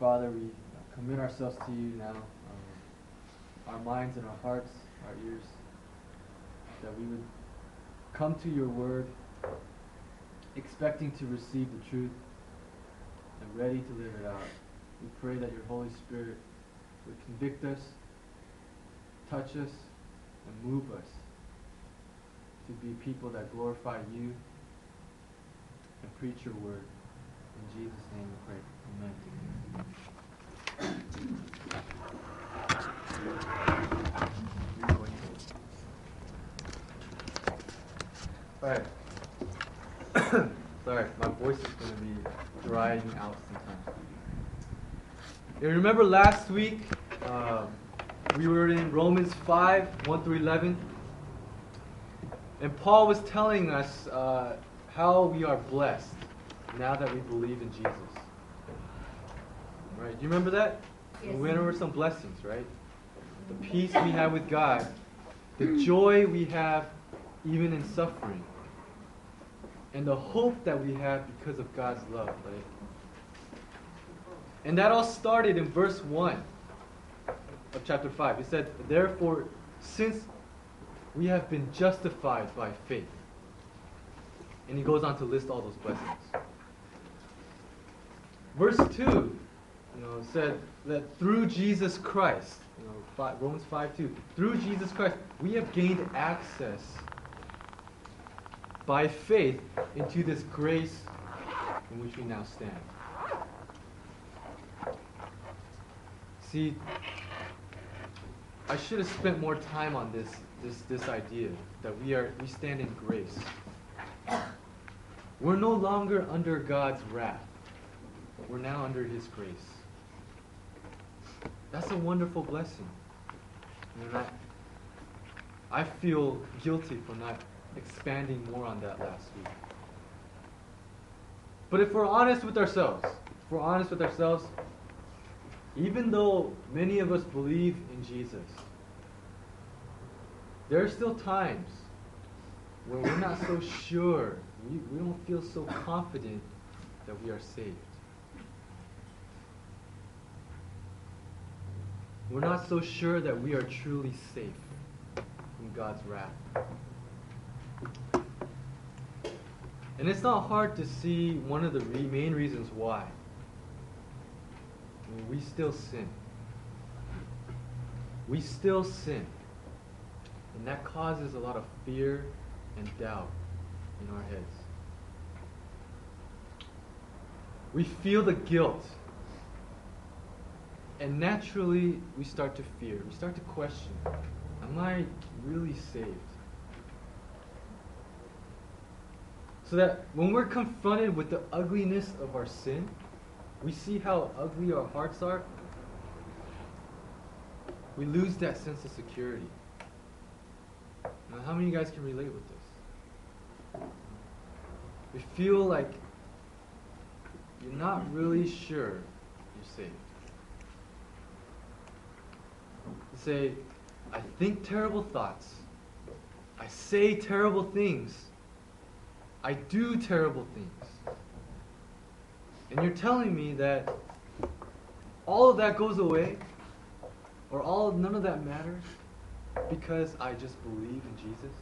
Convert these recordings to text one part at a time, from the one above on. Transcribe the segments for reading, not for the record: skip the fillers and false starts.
Father, we commit ourselves to you now, our minds and our hearts, our ears, that we would come to your word expecting to receive the truth and ready to live it out. We pray that your Holy Spirit would convict us, touch us, and move us to be people that glorify you and preach your word. In Jesus' name we pray. Amen. Alright. Sorry, my voice is going to be drying out sometimes. You remember last week, we were in Romans 5, 1 through 11. And Paul was telling us how we are blessed now that we believe in Jesus. Right? Do you remember that? Yes. We went over some blessings, right? The peace we have with God, the joy we have even in suffering, and the hope that we have because of God's love, right? And that all started in verse 1 of chapter 5. It said, therefore, since we have been justified by faith. And he goes on to list all those blessings. Verse 2, said that through Jesus Christ, Romans 5:2, through Jesus Christ, we have gained access by faith into this grace in which we now stand. See, I should have spent more time on this idea that we stand in grace. We're no longer under God's wrath. We're now under His grace. That's a wonderful blessing. And I feel guilty for not expanding more on that last week. But if we're honest with ourselves, even though many of us believe in Jesus, there are still times when we're not so sure, we don't feel so confident that we are saved. We're not so sure that we are truly safe from God's wrath. And it's not hard to see one of the main reasons why. We still sin. We still sin. And that causes a lot of fear and doubt in our heads. We feel the guilt. And naturally, we start to fear. We start to question, am I really saved? So that when we're confronted with the ugliness of our sin, we see how ugly our hearts are, we lose that sense of security. Now, how many of you guys can relate with this? We feel like you're not really sure you're saved. You say, I think terrible thoughts. I say terrible things. I do terrible things. And you're telling me that all of that goes away, or none of that matters, because I just believe in Jesus?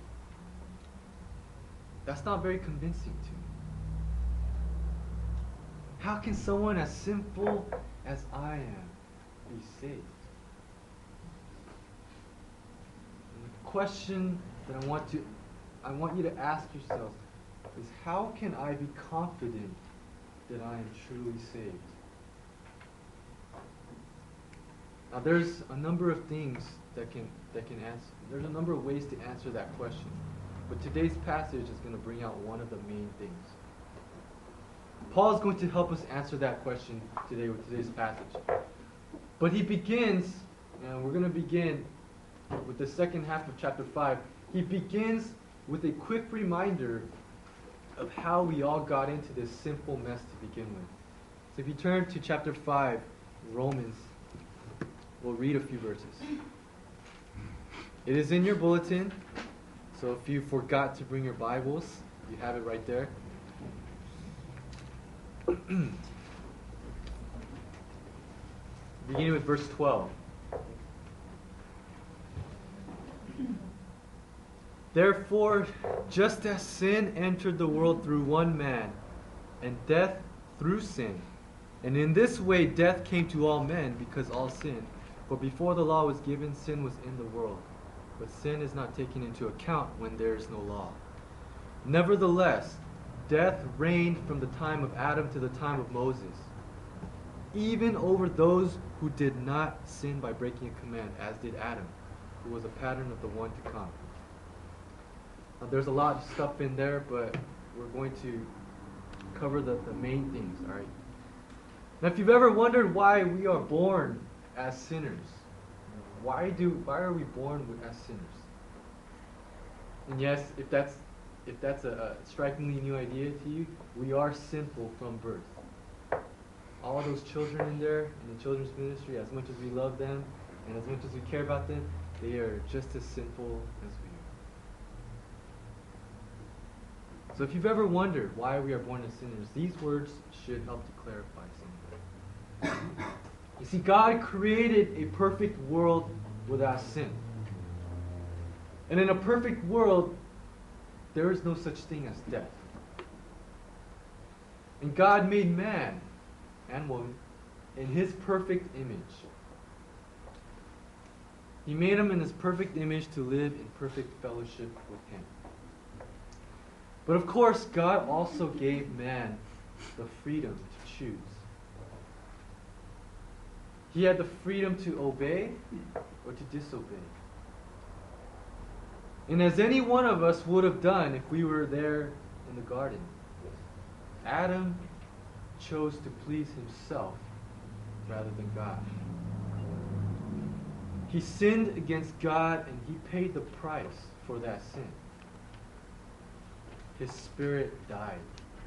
That's not very convincing to me. How can someone as sinful as I am be saved? And the question that I want you to ask yourselves is, how can I be confident that I am truly saved? Now, there's a number of things that can answer. There's a number of ways to answer that question. But today's passage is going to bring out one of the main things. Paul is going to help us answer that question today with today's passage. But he begins, and we're going to begin with the second half of chapter 5. He begins with a quick reminder of how we all got into this sinful mess to begin with. So if you turn to chapter 5, Romans, we'll read a few verses. It is in your bulletin, so if you forgot to bring your Bibles, you have it right there. beginning with verse 12. Therefore, just as sin entered the world through one man, and death through sin, and in this way death came to all men because all sinned. For before the law was given, sin was in the world. But sin is not taken into account when there is no law. Nevertheless, death reigned from the time of Adam to the time of Moses, even over those who did not sin by breaking a command, as did Adam, who was a pattern of the one to come. Now, there's a lot of stuff in there, but we're going to cover the main things, all right? Now, if you've ever wondered why we are born as sinners, why are we born as sinners? And yes, if that's a strikingly new idea to you, we are sinful from birth. All those children in there, in the children's ministry, as much as we love them and as much as we care about them, they are just as sinful as we are. So if you've ever wondered why we are born as sinners, these words should help to clarify something. You see, God created a perfect world without sin. And in a perfect world, there is no such thing as death. And God made man and woman in His perfect image. He made them in His perfect image to live in perfect fellowship with Him. But of course, God also gave man the freedom to choose. He had the freedom to obey or to disobey. And as any one of us would have done if we were there in the garden, Adam chose to please himself rather than God. He sinned against God and he paid the price for that sin. His spirit died.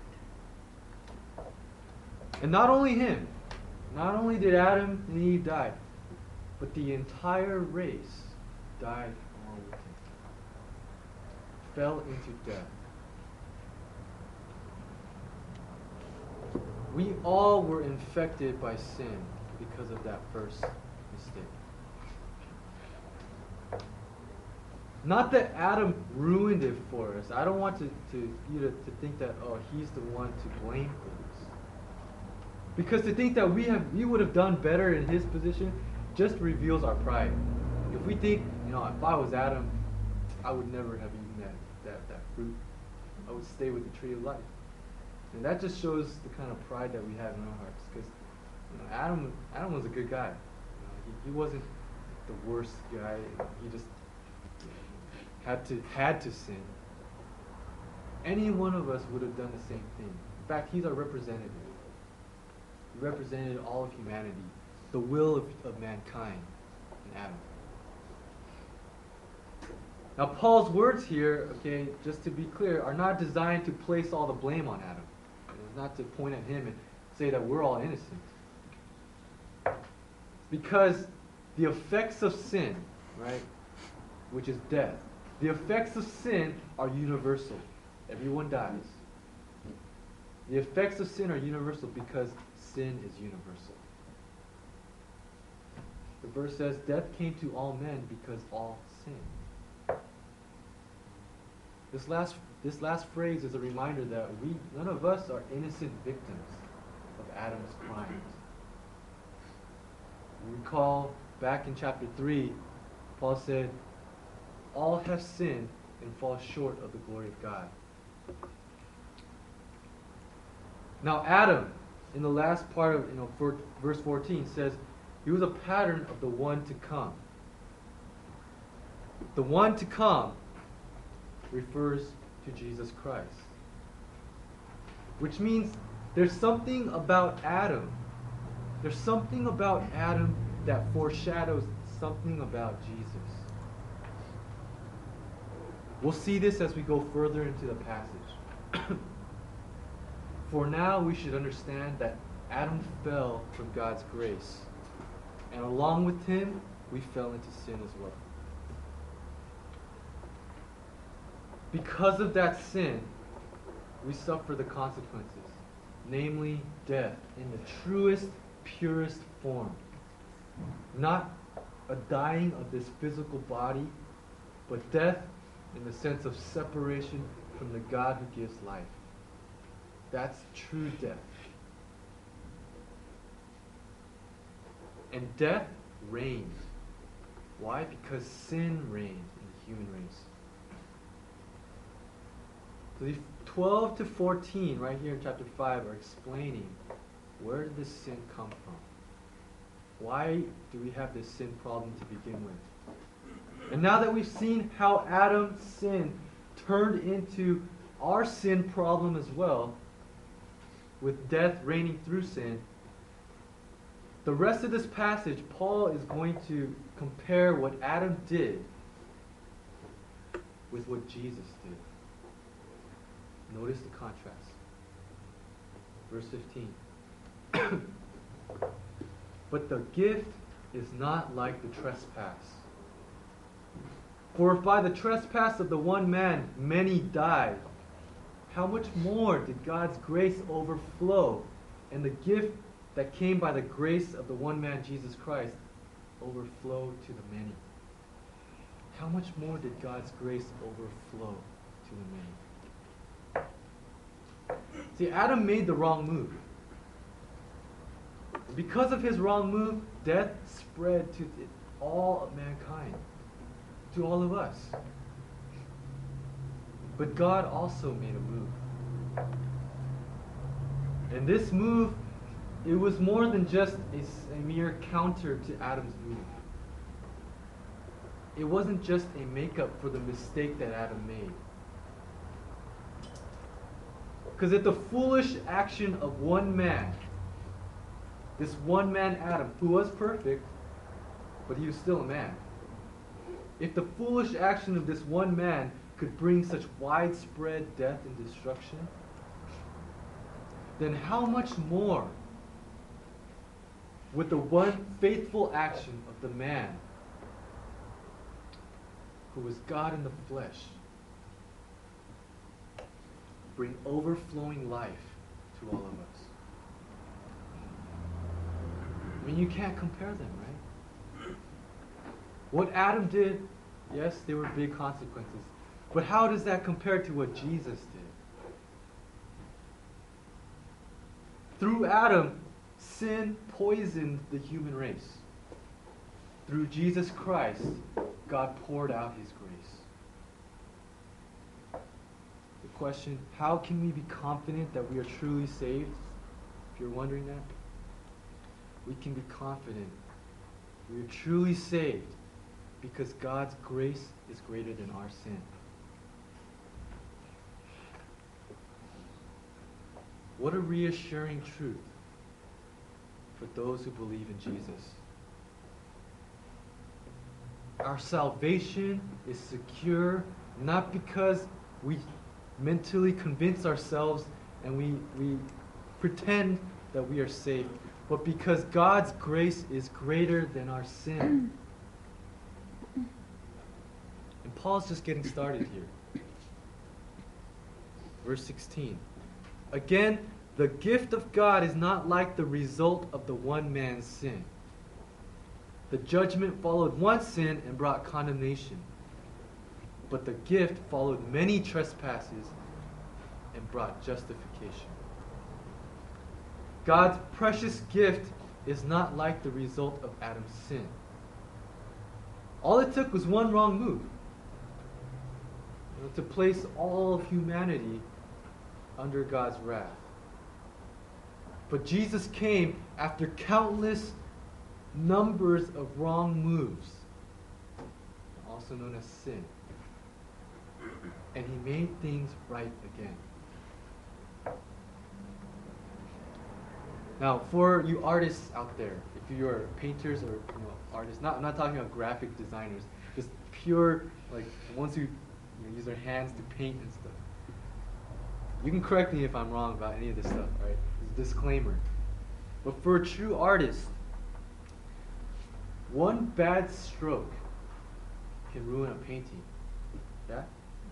And not only him, not only did Adam and Eve die, but the entire race died along with him. Fell into death. We all were infected by sin because of that first mistake. Not that Adam ruined it for us. I don't want you to think that, oh, he's the one to blame for this. Because to think that we would have done better in his position just reveals our pride. If we think, if I was Adam, I would never have eaten that fruit. I would stay with the tree of life. And that just shows the kind of pride that we have in our hearts. Because Adam was a good guy. He wasn't the worst guy. He just had to sin. Any one of us would have done the same thing. In fact, he's our representative. He represented all of humanity, the will of mankind in Adam. Now, Paul's words here, okay, just to be clear, are not designed to place all the blame on Adam. It's not to point at him and say that we're all innocent. Because the effects of sin, right, which is death, the effects of sin are universal. Everyone dies. The effects of sin are universal because sin is universal. The verse says, death came to all men because all sinned. This last phrase is a reminder that none of us are innocent victims of Adam's crimes. Recall back in chapter 3, Paul said, all have sinned and fall short of the glory of God. Now Adam, in the last part of verse 14, says he was a pattern of the one to come. The one to come refers to Jesus Christ. Which means there's something about Adam. There's something about Adam that foreshadows something about Jesus. We'll see this as we go further into the passage. For now, we should understand that Adam fell from God's grace. And along with him, we fell into sin as well. Because of that sin, we suffer the consequences, namely death in the truest, purest form. Not a dying of this physical body, but death in the sense of separation from the God who gives life. That's true death. And death reigns. Why? Because sin reigned in the human race. So these 12 to 14 right here in chapter 5 are explaining where did this sin come from? Why do we have this sin problem to begin with? And now that we've seen how Adam's sin turned into our sin problem as well, with death reigning through sin, the rest of this passage, Paul is going to compare what Adam did with what Jesus did. Notice the contrast. Verse 15. But the gift is not like the trespass. For if by the trespass of the one man many died, how much more did God's grace overflow, and the gift that came by the grace of the one man, Jesus Christ, overflow to the many? How much more did God's grace overflow to the many? See, Adam made the wrong move. Because of his wrong move, death spread to all of mankind, to all of us. But God also made a move. And this move, it was more than just a mere counter to Adam's move. It wasn't just a makeup for the mistake that Adam made. Because if the foolish action of one man, this one man Adam, who was perfect, but he was still a man, if the foolish action of this one man could bring such widespread death and destruction, then how much more would the one faithful action of the man who was God in the flesh bring overflowing life to all of us? I mean, you can't compare them, right? What Adam did, yes, there were big consequences. But how does that compare to what Jesus did? Through Adam, sin poisoned the human race. Through Jesus Christ, God poured out his grace. The question, how can we be confident that we are truly saved? If you're wondering that, we can be confident we are truly saved because God's grace is greater than our sin. What a reassuring truth for those who believe in Jesus. Our salvation is secure not because we mentally convince ourselves and we pretend that we are saved, but because God's grace is greater than our sin. And Paul's just getting started here. Verse 16. Again, the gift of God is not like the result of the one man's sin. The judgment followed one sin and brought condemnation. But the gift followed many trespasses and brought justification. God's precious gift is not like the result of Adam's sin. All it took was one wrong move to place all of humanity under God's wrath. But Jesus came after countless numbers of wrong moves, also known as sin. And he made things right again. Now, for you artists out there, if you're painters or artists, I'm not talking about graphic designers, just pure, like ones who use their hands to paint and stuff. You can correct me if I'm wrong about any of this stuff, right? It's a disclaimer. But for a true artist, one bad stroke can ruin a painting. Yeah?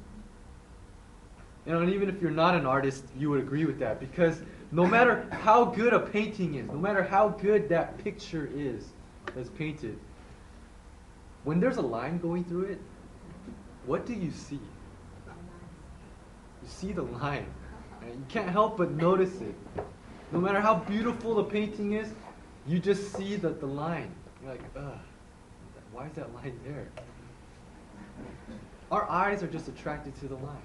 And even if you're not an artist, you would agree with that. Because no matter how good a painting is, no matter how good that picture is, that's painted, when there's a line going through it, what do you see? You see the line. Right? You can't help but notice it. No matter how beautiful the painting is, you just see the line. You're like, ugh, why is that line there? Our eyes are just attracted to the line.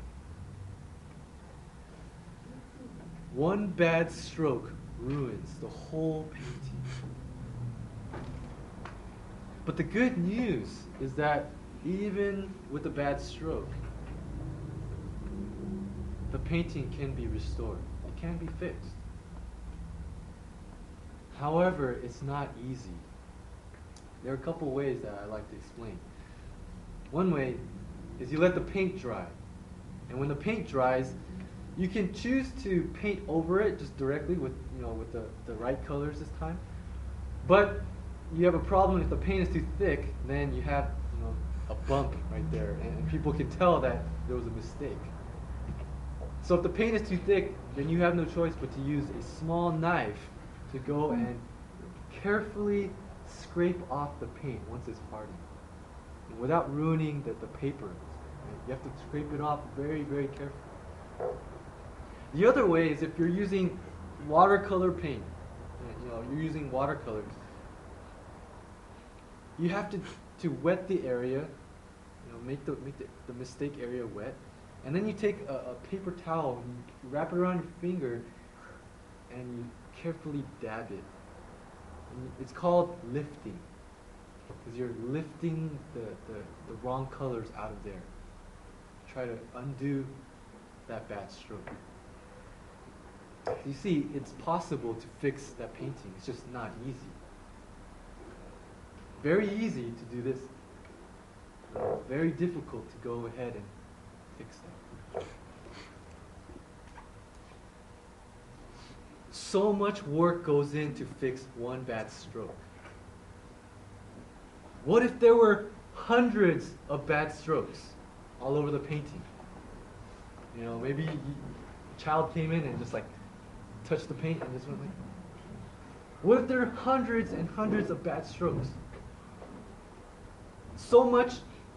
One bad stroke ruins the whole painting. But the good news is that even with a bad stroke, the painting can be restored. It can be fixed. However, it's not easy. There are a couple ways that I like to explain. One way is you let the paint dry. And when the paint dries, you can choose to paint over it just directly with the right colors this time. But you have a problem if the paint is too thick, then you have a bump right there, and people can tell that there was a mistake. So if the paint is too thick, then you have no choice but to use a small knife to go and carefully scrape off the paint once it's hardened, and without ruining the paper. Right? You have to scrape it off very, very carefully. The other way is if you're using watercolor paint. You're using watercolors. You have to wet the area, make the mistake area wet, and then you take a paper towel and you wrap it around your finger, and you carefully dab it. And it's called lifting, because you're lifting the wrong colors out of there. Try to undo that bad stroke. You see, it's possible to fix that painting. It's just not easy. Very easy to do this. Very difficult to go ahead and fix that. So much work goes in to fix one bad stroke. What if there were hundreds of bad strokes all over the painting? Maybe a child came in and just touched the paint and just went like. What if there are hundreds and hundreds of bad strokes? So much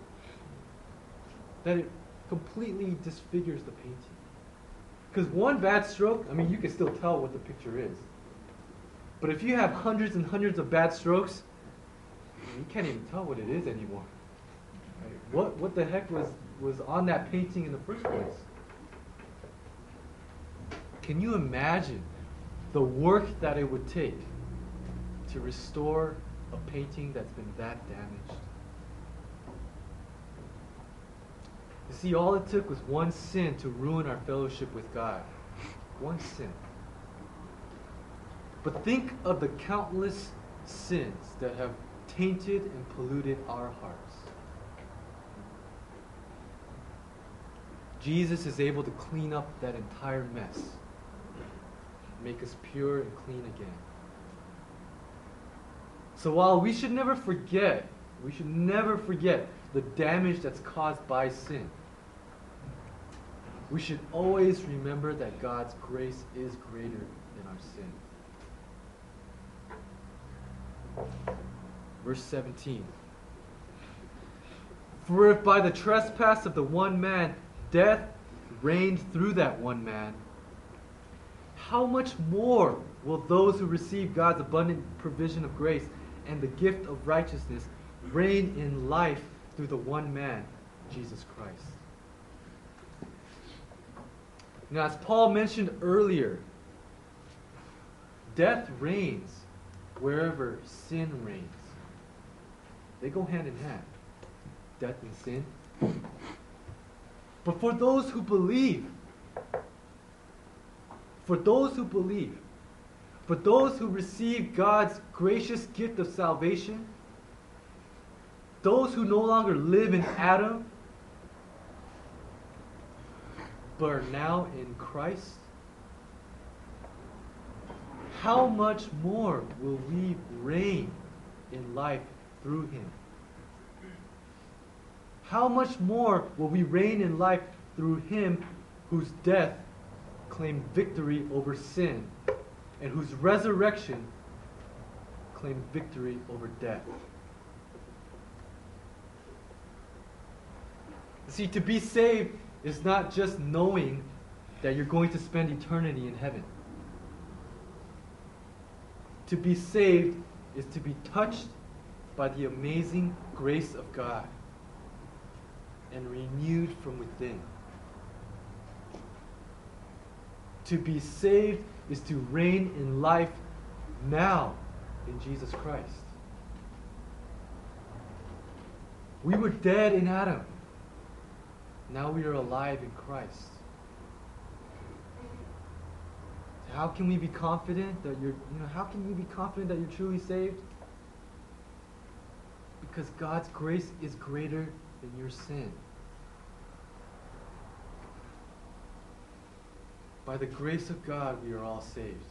that it completely disfigures the painting. Because one bad stroke, you can still tell what the picture is. But if you have hundreds and hundreds of bad strokes, you can't even tell what it is anymore. Right? What the heck was on that painting in the first place? Can you imagine the work that it would take to restore a painting that's been that damaged? You see, all it took was one sin to ruin our fellowship with God. One sin. But think of the countless sins that have tainted and polluted our hearts. Jesus is able to clean up that entire mess, make us pure and clean again. So while we should never forget the damage that's caused by sin, we should always remember that God's grace is greater than our sin. Verse 17. For if by the trespass of the one man death reigned through that one man, how much more will those who receive God's abundant provision of grace and the gift of righteousness reign in life through the one man, Jesus Christ? Now, as Paul mentioned earlier, death reigns wherever sin reigns. They go hand in hand, death and sin. But for those who believe, for those who receive God's gracious gift of salvation, those who no longer live in Adam, but are now in Christ, how much more will we reign in life through Him? How much more will we reign in life through Him whose death claimed victory over sin and whose resurrection claim victory over death. See, to be saved is not just knowing that you're going to spend eternity in heaven. To be saved is to be touched by the amazing grace of God and renewed from within. To be saved is to reign in life now in Jesus Christ. We were dead in Adam. Now we are alive in Christ. How can we be confident that how can you be confident that you're truly saved? Because God's grace is greater than your sin. By the grace of God, we are all saved.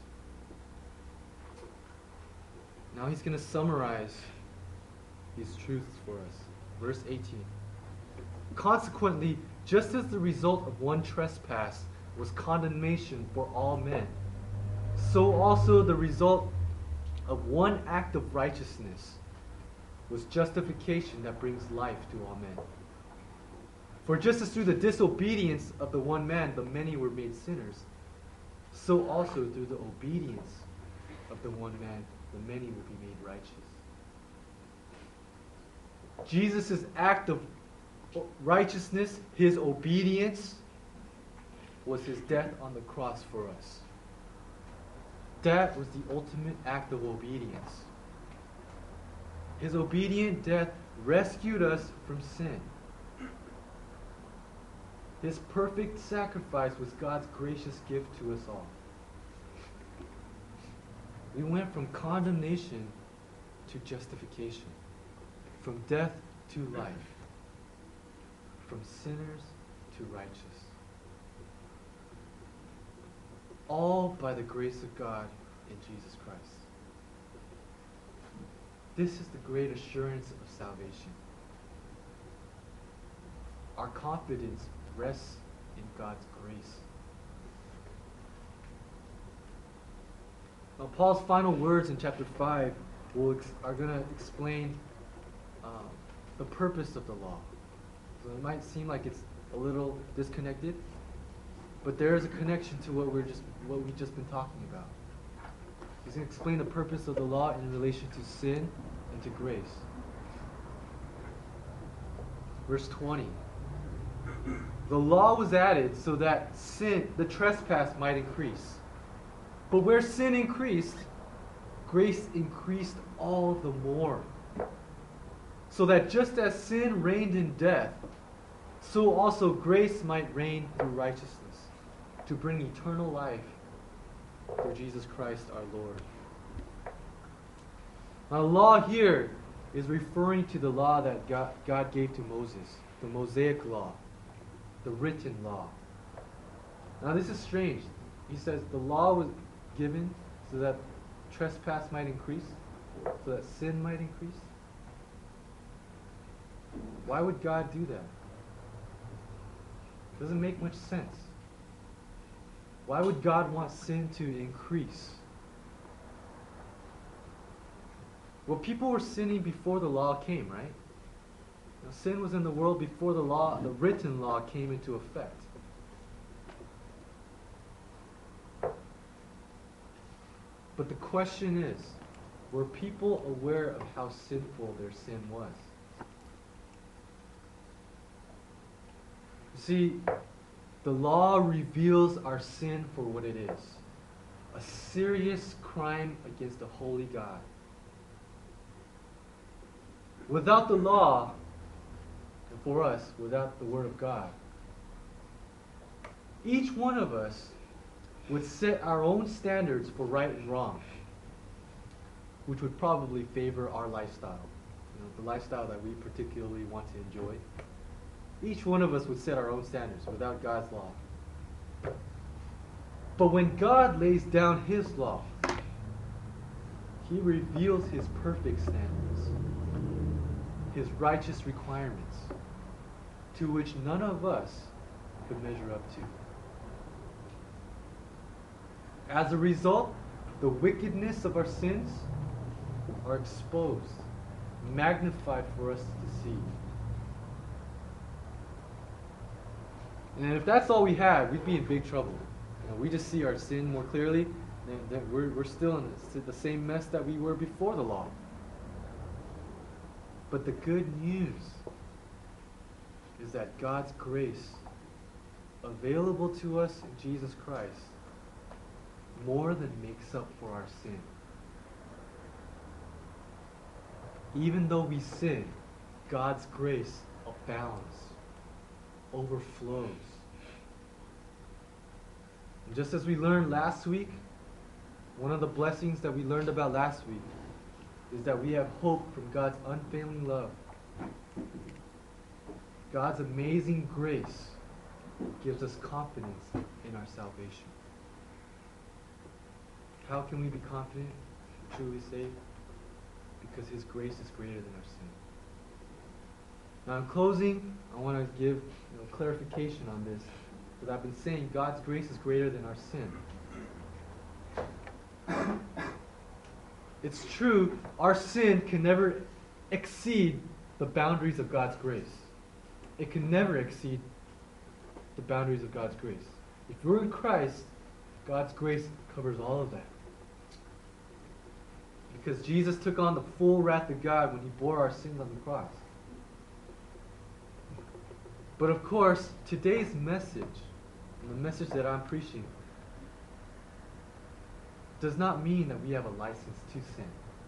Now he's going to summarize these truths for us. Verse 18. Consequently, just as the result of one trespass was condemnation for all men, so also the result of one act of righteousness was justification that brings life to all men. For just as through the disobedience of the one man the many were made sinners, so also through the obedience of the one man the many will be made righteous. Jesus' act of righteousness, his obedience, was his death on the cross for us. That was the ultimate act of obedience. His obedient death rescued us from sin. His perfect sacrifice was God's gracious gift to us all. We went from condemnation to justification, from death to life, from sinners to righteous. All by the grace of God in Jesus Christ. This is the great assurance of salvation. Our confidence rests in God's grace. Now, Paul's final words in chapter 5 are going to explain the purpose of the law. So it might seem like it's a little disconnected, but there is a connection to what we've just been talking about. He's going to explain the purpose of the law in relation to sin and to grace. Verse 20. The law was added so that sin, the trespass, might increase. But where sin increased, grace increased all the more. So that just as sin reigned in death, so also grace might reign through righteousness, to bring eternal life through Jesus Christ our Lord. Now, the law here is referring to the law that God gave to Moses, the Mosaic law, the written law. Now, this is strange. He says the law was given so that trespass might increase, so that sin might increase. Why would God do that? It doesn't make much sense. Why would God want sin to increase? Well, people were sinning before the law came, right? Now, sin was in the world before the law, the written law, came into effect. But the question is, were people aware of how sinful their sin was? You see, the law reveals our sin for what it is. A serious crime against a holy God. Without the law, and for us, without the Word of God, each one of us would set our own standards for right and wrong, which would probably favor our lifestyle, the lifestyle that we particularly want to enjoy. Each one of us would set our own standards without God's law. But when God lays down His law, He reveals His perfect standards, His righteous requirements, to which none of us could measure up to. As a result, the wickedness of our sins, are exposed, magnified for us to see. And if that's all we had, we'd be in big trouble. We just see our sin more clearly, then we're still in the same mess that we were before the law. But the good news is that God's grace, available to us in Jesus Christ, more than makes up for our sin. Even though we sin, God's grace abounds, overflows. And just as we learned last week, one of the blessings that we learned about last week is that we have hope from God's unfailing love. God's amazing grace gives us confidence in our salvation. How can we be confident, truly saved? Because His grace is greater than our sin. Now in closing, I want to give clarification on this. Because I've been saying God's grace is greater than our sin. It's true, our sin can never exceed the boundaries of God's grace. It can never exceed the boundaries of God's grace. If we're in Christ, God's grace covers all of that. Because Jesus took on the full wrath of God when He bore our sins on the cross. But of course, today's message, and the message that I'm preaching, does not mean that we have a license to sin.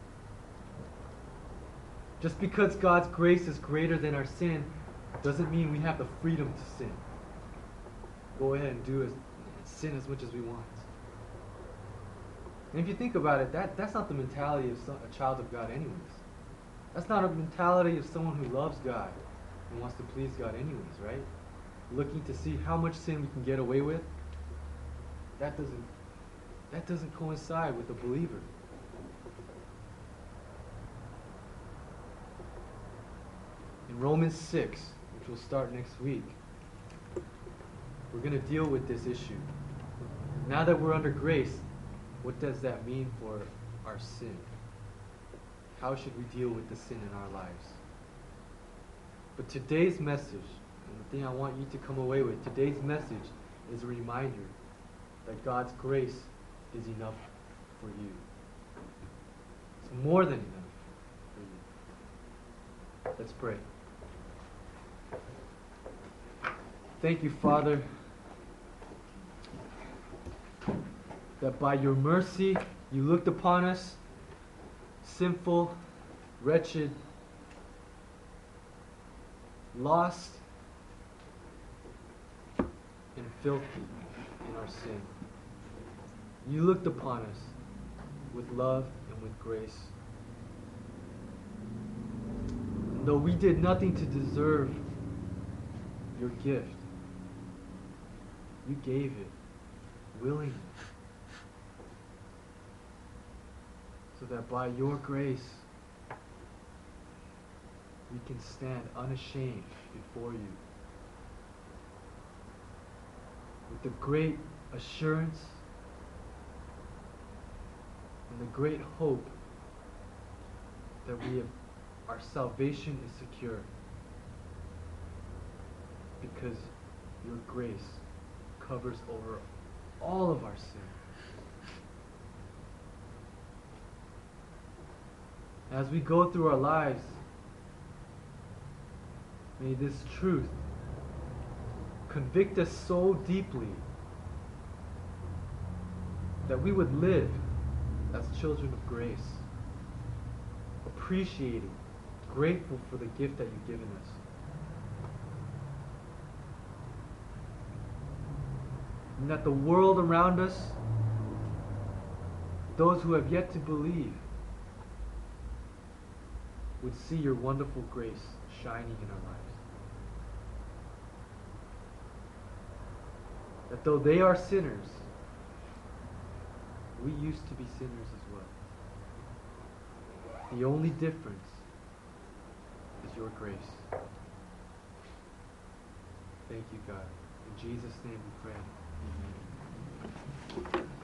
Just because God's grace is greater than our sin doesn't mean we have the freedom to sin. Go ahead and sin as much as we want. And if you think about it, that's not the mentality of a child of God anyways. That's not a mentality of someone who loves God and wants to please God anyways, right? Looking to see how much sin we can get away with. That doesn't coincide with a believer. In Romans 6, which will start next week, we're going to deal with this issue. Now that we're under grace, what does that mean for our sin? How should we deal with the sin in our lives? But today's message, and the thing I want you to come away with, today's message is a reminder that God's grace is enough for you. It's more than enough for you. Let's pray. Thank you, Father, that by your mercy you looked upon us, sinful, wretched, lost, and filthy in our sin. You looked upon us with love and with grace. And though we did nothing to deserve your gift, you gave it willingly, so that by your grace we can stand unashamed before you with the great assurance and the great hope that our salvation is secure because your grace covers over all of our sin. As we go through our lives, may this truth convict us so deeply that we would live as children of grace, appreciating, grateful for the gift that you've given us. And that the world around us, those who have yet to believe, would see your wonderful grace shining in our lives. That though they are sinners, we used to be sinners as well. The only difference is your grace. Thank you, God. In Jesus' name we pray. Amen.